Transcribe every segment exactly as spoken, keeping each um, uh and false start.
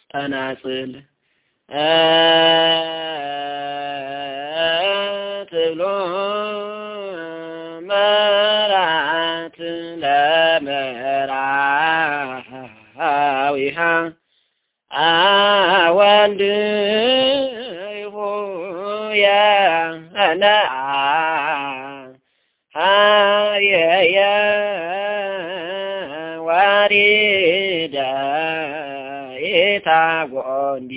ተናጽል ትብሎ መራት ለመራዊሃ አወልድ ይሁያ ነአ ሃየየ ዋሪዳ ኢታጎንዲ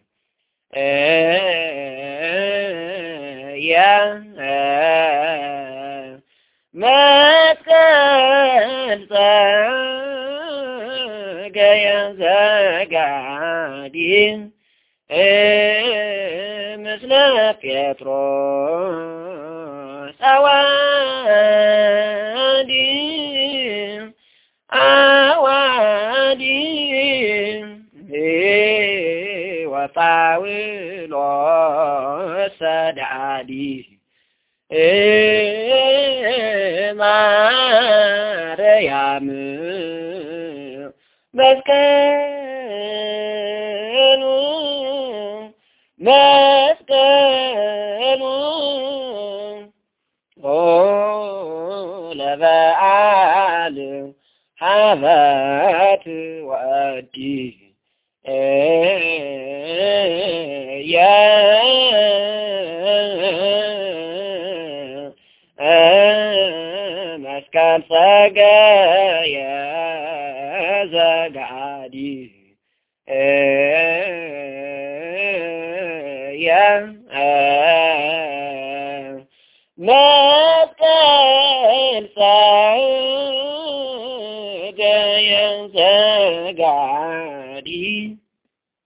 ያ መስቀል ጸገየ ዘጋዲ ምስለ ጴጥሮስ አዋዲ አዋዲ ወጳውሎስ ሰዳዲ ማርያም መስቀሉ መስቀሉ ኦ ለበዓል ሀበት ወዲ ያ መስቀል ጸገየ ዘጋዲ ያ መስቀል ጸገየ ዘጋዲ